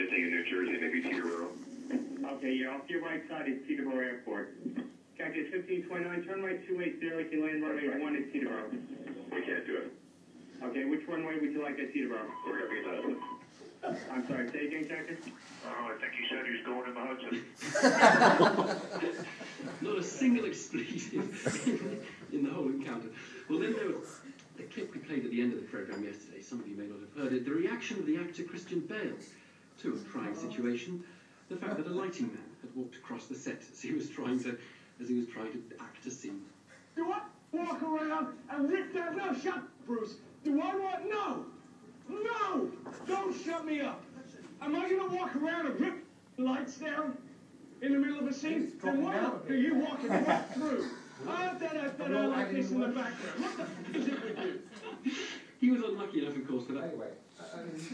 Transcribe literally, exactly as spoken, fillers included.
in New Jersey, maybe Teterboro. Okay, yeah, off your right side is Teterboro Airport. Cactus fifteen twenty-nine, turn right two eighty, you can land runway one at Teterboro. We can't do it. Okay, which runway would you like at Teterboro? We're going to be done. I'm sorry, say again, Cactus? Oh, I think he said he's going in the Hudson. Not a single expletive in the whole encounter. Well, then there was a clip we played at the end of the programme yesterday. Some of you may not have heard it. The reaction of the actor Christian Bale to a trying situation. The fact that a lighting man had walked across the set as he was trying to, as he was trying to act a scene. Do I walk around and rip that? No, shut, Bruce. Do I want? No, no! Don't shut me up. Am I going to walk around and rip lights down in the middle of a scene? Then why are you walking right through? Ah, da da da da like this in the background. What the f is it with you? He was unlucky enough, of course, for that. Anyway, I mean.